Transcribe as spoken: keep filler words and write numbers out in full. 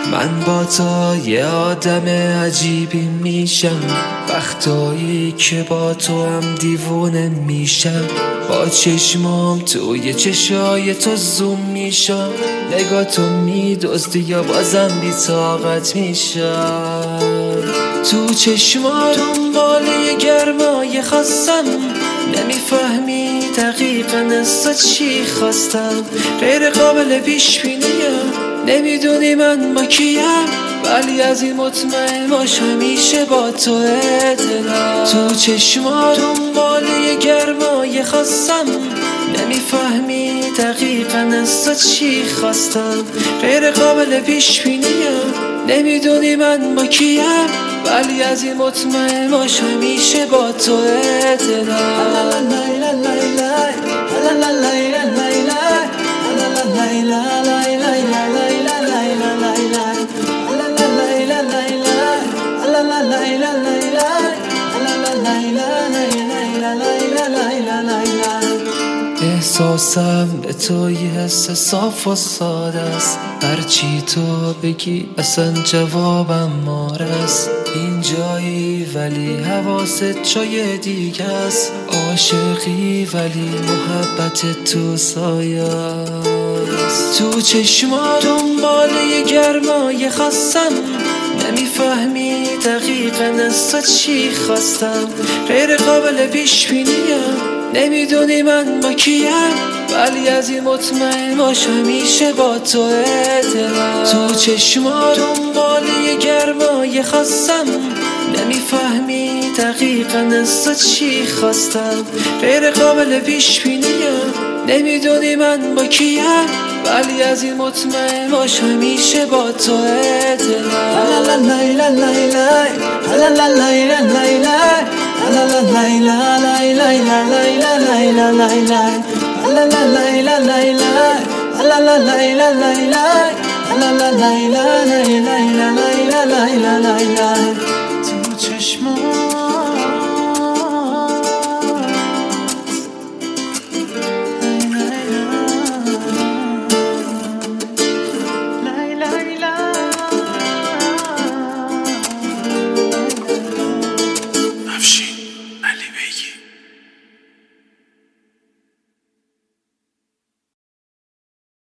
من با تو یه آدم عجیبی میشم، وقتایی که با تو هم دیوونه میشم. با چشمام توی چشای تو زوم میشم، نگاه تو میدزدی یا بازم بی طاقت میشم. تو چشما دنبال یه گرمای خواستم، نمیفهمی دقیقا از تو چی خواستم. غیر قابل پیش بینیم، نمیدونی من با کیم، ولی از این مطمئن باش همیشه با تو دلم. تو چشما دنبال یه گرمای خواستم، نمیفهمی دقیقا از تو چی خواستم. غیر قابل پیش بینیم، نمیدونی من با کیم، ولی از این مطمئن باش همیشه با تو دلم. احساسم به تو یه حس صاف و ساده است، هرچی تو بگی اصلا جوابم مارست. این جایی ولی حواست جای دیگه است، عاشقی ولی محبت تو سایه است. تو چشما دنبال یه گرمای خواستم، نمیفهمی دقیقا از تو چی خواستم. غیر قابل پیش بینیم، نمیدونی من با کیم، ولی از این مطمئن باش همیشه با تو دلم. تو چشما دنبال یه گرمای خواستم، نمیفهمی دقیقا از تو چی خواستم. غیر قابل پیش بینیم، نمیدونی من با کیم، ولی از این مطمئن باش همیشه با تو دلم. تو چشمات